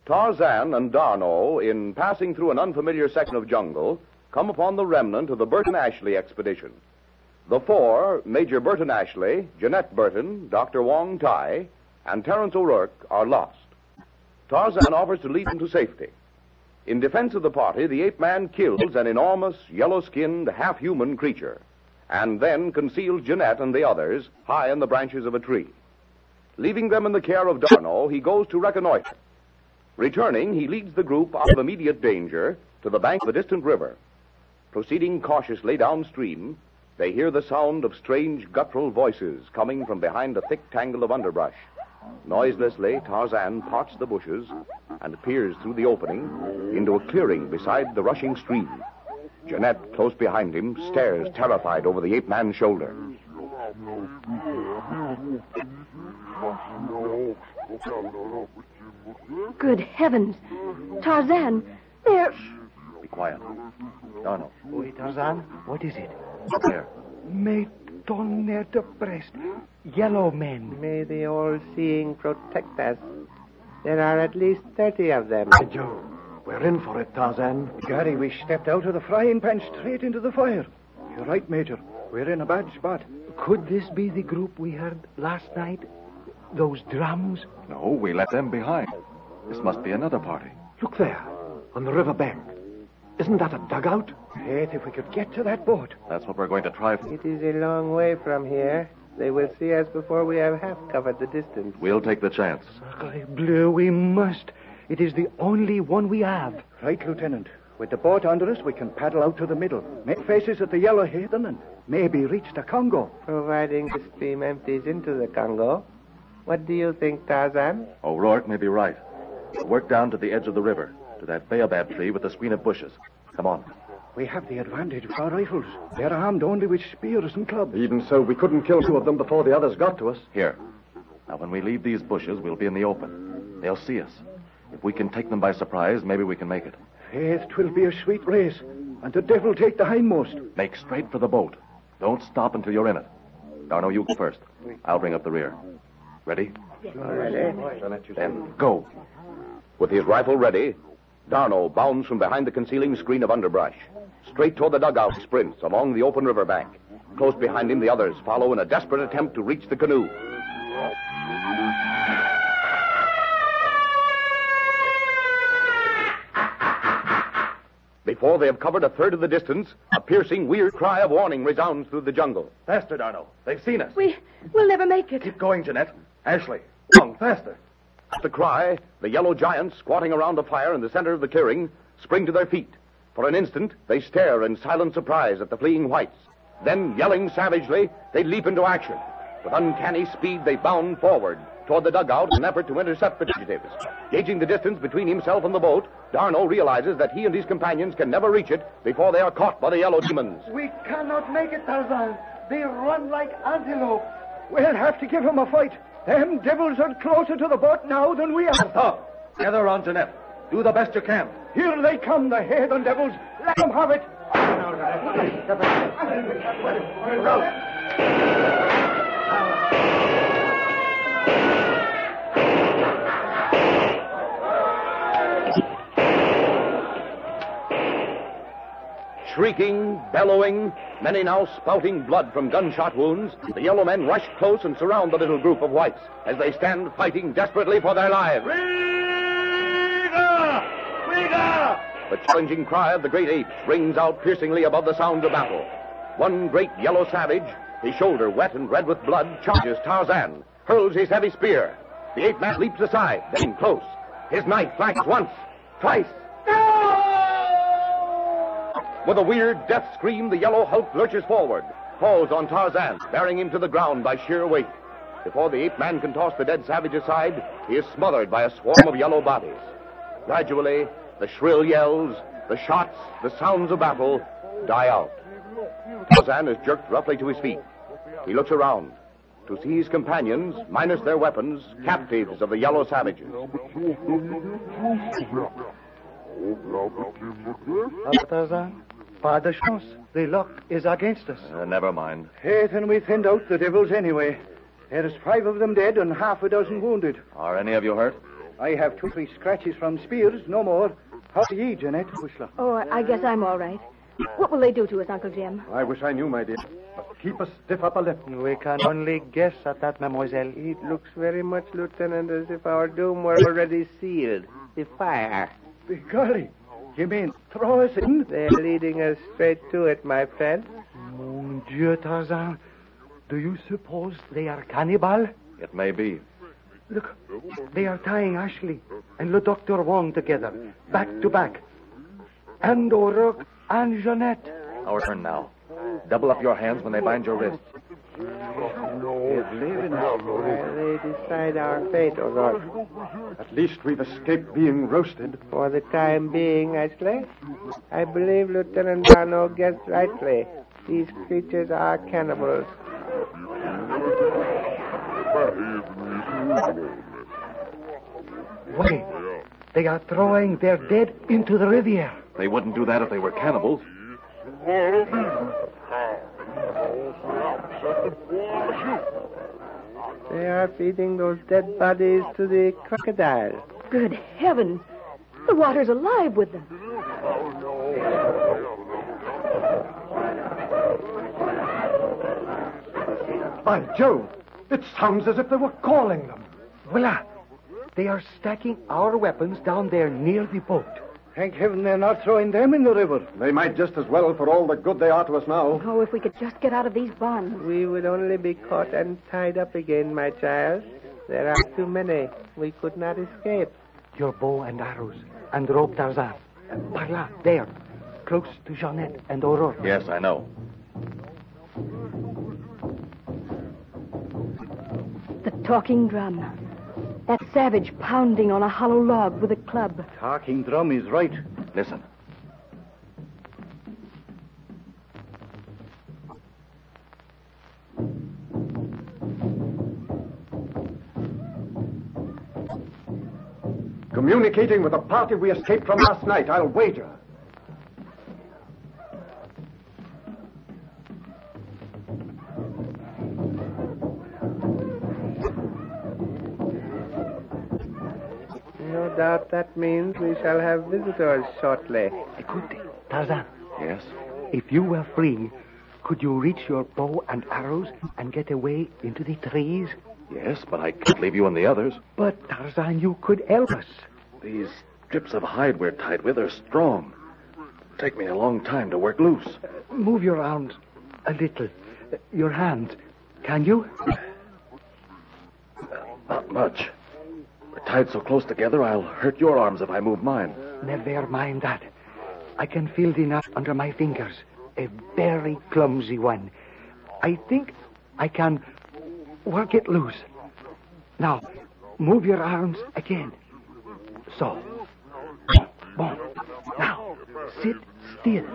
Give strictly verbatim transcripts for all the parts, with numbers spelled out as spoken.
Tarzan and D'Arnot, in passing through an unfamiliar section of jungle, come upon the remnant of the Burton Ashley expedition. The four, Major Burton Ashley, Jeanette Burton, Doctor Wong Tai, and Terence O'Rourke, are lost. Tarzan offers to lead them to safety. In defense of the party, the ape-man kills an enormous, yellow-skinned, half-human creature, and then conceals Jeanette and the others high in the branches of a tree. Leaving them in the care of D'Arnot, he goes to reconnoiter. Returning, he leads the group out of immediate danger to the bank of a distant river. Proceeding cautiously downstream, they hear the sound of strange guttural voices coming from behind a thick tangle of underbrush. Noiselessly, Tarzan parts the bushes and peers through the opening into a clearing beside the rushing stream. Jeanette, close behind him, stares terrified over the ape-man's shoulder. Good heavens! Tarzan, there... Be quiet. D'Arnot. Oui, Tarzan, what is it? There. Mais tonnerre de Brest. Yellow men. May the all-seeing protect us. There are at least thirty of them. Joe, we're in for it, Tarzan. Gary, we stepped out of the frying pan straight into the fire. You're right, Major. We're in a bad spot. Could this be the group we heard last night? Those drums? No, we left them behind. This must be another party. Look there, on the river bank. Isn't that a dugout? Faith, if we could get to that boat. That's what we're going to try for. It is a long way from here. They will see us before we have half covered the distance. We'll take the chance. Sacre bleu, we must. It is the only one we have. Right, Lieutenant. With the boat under us, we can paddle out to the middle, make faces at the Yellow Heathen, and maybe reach the Congo. Providing the stream empties into the Congo. What do you think, Tarzan? O'Rourke may be right. Work down to the edge of the river, to that baobab tree with the screen of bushes. Come on. We have the advantage with our rifles. They're armed only with spears and clubs. Even so, we couldn't kill two of them before the others got to us. Here. Now, when we leave these bushes, we'll be in the open. They'll see us. If we can take them by surprise, maybe we can make it. Faith, 'twill be a sweet race, and the devil take the hindmost. Make straight for the boat. Don't stop until you're in it. D'Arnot, you go first. I'll bring up the rear. Ready? Ready. Then go. With his rifle ready, D'Arnot bounds from behind the concealing screen of underbrush. Straight toward the dugout he sprints along the open river bank. Close behind him, the others follow in a desperate attempt to reach the canoe. Before they have covered a third of the distance, a piercing, weird cry of warning resounds through the jungle. Faster, D'Arnot. They've seen us. We... we'll never make it. Keep going, Jeanette. Ashley, on, faster. At the cry, the yellow giants, squatting around a fire in the center of the clearing, spring to their feet. For an instant, they stare in silent surprise at the fleeing whites. Then, yelling savagely, they leap into action. With uncanny speed, they bound forward toward the dugout in an effort to intercept the fugitives. Gauging the distance between himself and the boat, D'Arnot realizes that he and his companions can never reach it before they are caught by the yellow demons. We cannot make it, Tarzan. They run like antelope. We'll have to give them a fight. Them devils are closer to the boat now than we are. Stop. Gather around Jeanette. Do the best you can. Here they come, the heathen devils. Let them have it. Shrieking, bellowing, many now spouting blood from gunshot wounds, the yellow men rush close and surround the little group of whites as they stand fighting desperately for their lives. Riga! Riga! The challenging cry of the great apes rings out piercingly above the sounds of battle. One great yellow savage, his shoulder wet and red with blood, charges Tarzan, hurls his heavy spear. The ape-man leaps aside, then close. His knife flashes once, twice. With a weird death scream, the yellow hulk lurches forward, falls on Tarzan, bearing him to the ground by sheer weight. Before the ape-man can toss the dead savage aside, he is smothered by a swarm of yellow bodies. Gradually, the shrill yells, the shots, the sounds of battle die out. Tarzan is jerked roughly to his feet. He looks around to see his companions, minus their weapons, captives of the yellow savages. Tarzan, pas de chance. The luck is against us. Uh, never mind. Hey, then we thinned out the devils anyway. There's five of them dead and half a dozen wounded. Are any of you hurt? I have two, three scratches from spears, no more. How are ye, Jeanette? Whistler? Oh, I guess I'm all right. What will they do to us, Uncle Jim? I wish I knew, my dear. But keep a stiff upper lip. We can only guess at that, mademoiselle. It looks very much, Lieutenant, as if our doom were already sealed. The fire. Golly, you mean throw us in? They're leading us straight to it, my friend. Mon Dieu, Tarzan. Do you suppose they are cannibal? It may be. Look, they are tying Ashley and Le Doctor Wong together, back to back. And O'Rourke and Jeanette. Our turn now. Double up your hands when they bind your wrists. While they decide our fate, O'Rourke. At least we've escaped being roasted. For the time being, Ashley, I believe Lieutenant Darno guessed rightly. These creatures are cannibals. Wait, they are throwing their dead into the riviera. They wouldn't do that if they were cannibals. They are feeding those dead bodies to the crocodile. Good heavens. The water's alive with them. By Jove, it sounds as if they were calling them. Voila! They are stacking our weapons down there near the boat. Thank heaven they're not throwing them in the river. They might just as well for all the good they are to us now. Oh, if we could just get out of these bonds. We would only be caught and tied up again, my child. There are too many. We could not escape. Your bow and arrows and rope, Tarzan. Par là, there, close to Jeanette and O'Rourke. Yes, I know. The talking drum. That savage pounding on a hollow log with a club. Talking drum is right. Listen. Communicating with the party we escaped from last night, I'll wager. No doubt that means we shall have visitors shortly. Écoute, Tarzan, Yes? if you were free, could you reach your bow and arrows and get away into the trees? Yes, but I can't leave you and the others. But, Tarzan, you could help us. These strips of hide we're tied with are strong. It'll take me a long time to work loose. Move your arms a little. Your hands. Can you? Not much. We're tied so close together, I'll hurt your arms if I move mine. Never mind that. I can feel the knot under my fingers. A very clumsy one. I think I can work it loose. Now, move your arms again. So. Bon. Now, sit still.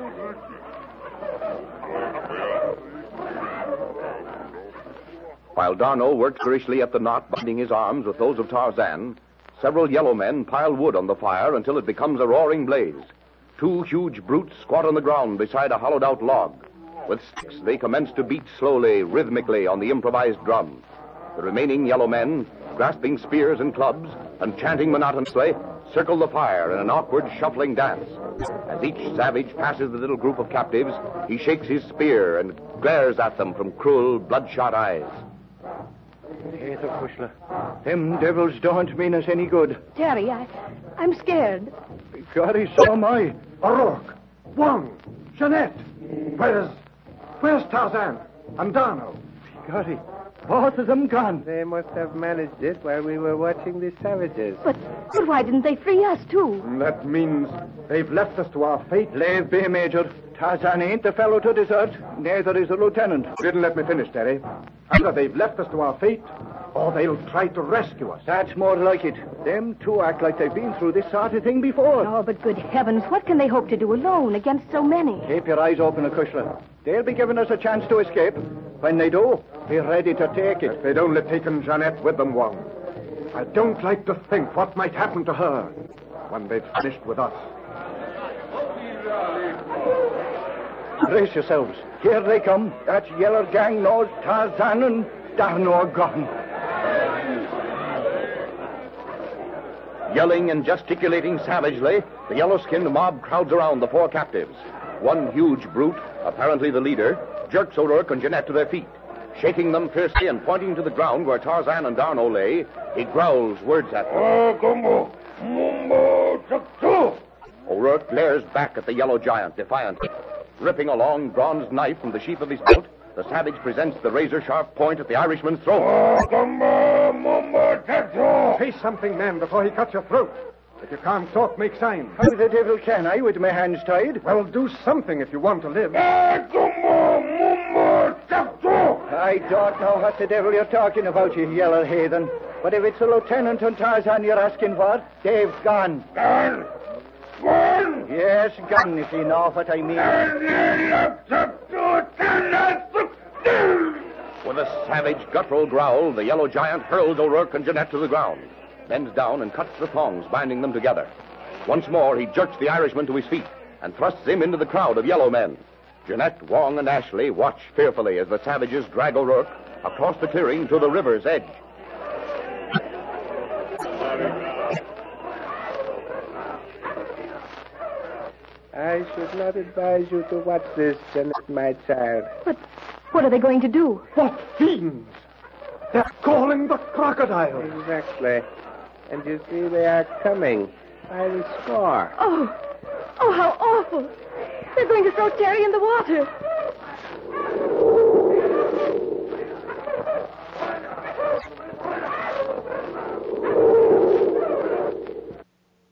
While Darno worked furiously at the knot binding his arms with those of Tarzan, several yellow men pile wood on the fire until it becomes a roaring blaze. Two huge brutes squat on the ground beside a hollowed-out log. With sticks, they commence to beat slowly, rhythmically on the improvised drum. The remaining yellow men, grasping spears and clubs and chanting monotonously, circle the fire in an awkward, shuffling dance. As each savage passes the little group of captives, he shakes his spear and glares at them from cruel, bloodshot eyes. Peter Whistler, them devils don't mean us any good. Terry, I, I'm scared. Golly, so am I. O'Rourke, Wong, Jeanette. Where's, where's Tarzan and Darno? Golly, both of them gone. They must have managed it while we were watching the savages. But, but why didn't they free us, too? That means they've left us to our fate. Leave be, Major. Tarzan ain't the fellow to desert. Neither is the lieutenant. You didn't let me finish, Terry. Either they've left us to our fate, or they'll try to rescue us. That's more like it. Them two act like they've been through this sort of thing before. Oh, but good heavens, what can they hope to do alone against so many? Keep your eyes open, Acushla. They'll be giving us a chance to escape. When they do, be ready to take it. If they'd only taken Jeanette with them, Wong. I don't like to think what might happen to her when they've finished with us. Brace yourselves. Here they come. That yeller gang knows Tarzan and Darno are gone. Yelling and gesticulating savagely, the yellow-skinned mob crowds around the four captives. One huge brute, apparently the leader, jerks O'Rourke and Jeanette to their feet. Shaking them fiercely and pointing to the ground where Tarzan and D'Arnot lay, he growls words at them. O'Rourke glares back at the yellow giant defiantly. Ripping a long bronze knife from the sheath of his belt, the savage presents the razor-sharp point at the Irishman's throat. Say something, man, before he cuts your throat. If you can't talk, make signs. How the devil can I with my hands tied? Well, do something if you want to live. I don't know what the devil you're talking about, you yellow heathen. But if it's a lieutenant and Tarzan you're asking for, Dave's gone. Gone? Gone? Yes, gone, if you know what I mean. With a savage, guttural growl, the yellow giant hurls O'Rourke and Jeanette to the ground, bends down and cuts the thongs binding them together. Once more, he jerks the Irishman to his feet and thrusts him into the crowd of yellow men. Jeanette, Wong, and Ashley watch fearfully as the savages drag O'Rourke across the clearing to the river's edge. I should not advise you to watch this, Jeanette, my child. But what are they going to do? What fiends! They're calling the crocodile. Exactly. And you see, they are coming by the score. Oh, oh, how awful. They're going to throw Terry in the water.